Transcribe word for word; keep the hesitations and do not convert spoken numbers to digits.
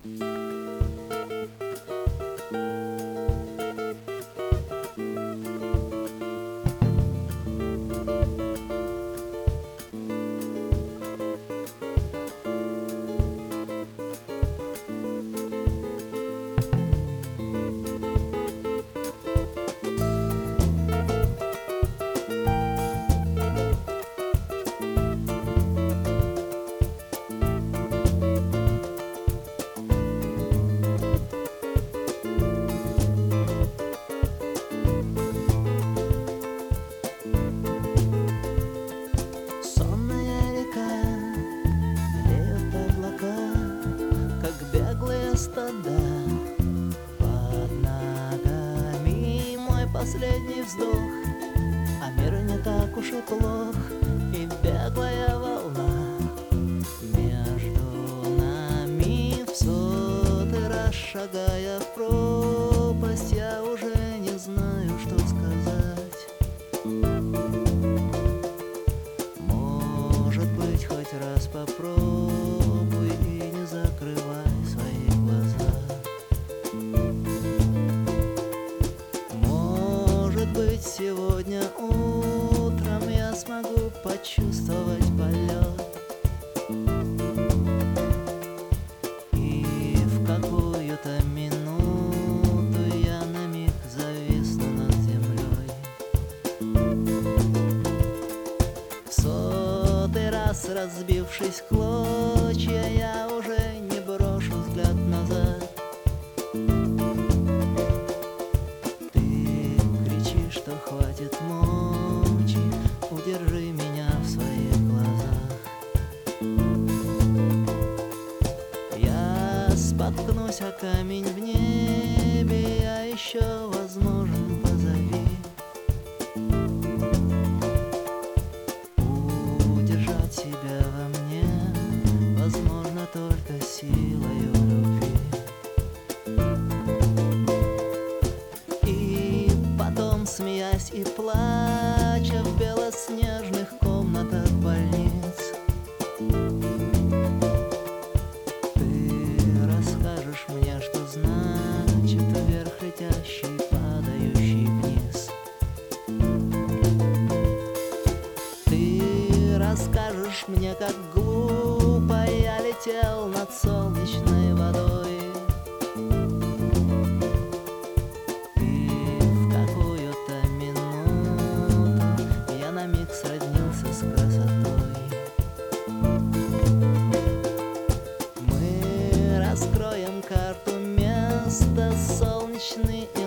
Стада под ногами, мой последний вздох, а мир не так уж и плох, и беглая волна между нами в сотый раз шагая в пропасть, я уже не знаю, что сказать. Может быть, хоть раз попробуй и не закрывай свои глаза. Может быть, сегодня утром я смогу почувствовать полет, и в какую-то минуту я на миг зависну над землей. В сотый раз разбившись в клочья, я уже не брошу взгляд назад. Ты кричишь, что хватит мочи, удержи меня в своих глазах. Я споткнусь о камень в небе, я еще возможен, позови. Удержать себя во мне возможно только силою любви. И потом, смеясь и плача в белоснежных комнатах больниц, ты расскажешь мне, что значит вверх летящий, падающий вниз. Ты расскажешь мне, как глупо я летел над солнечной водой, и в какую-то минуту я на миг сроднился с красотой. Мы раскроем карту места, солнечный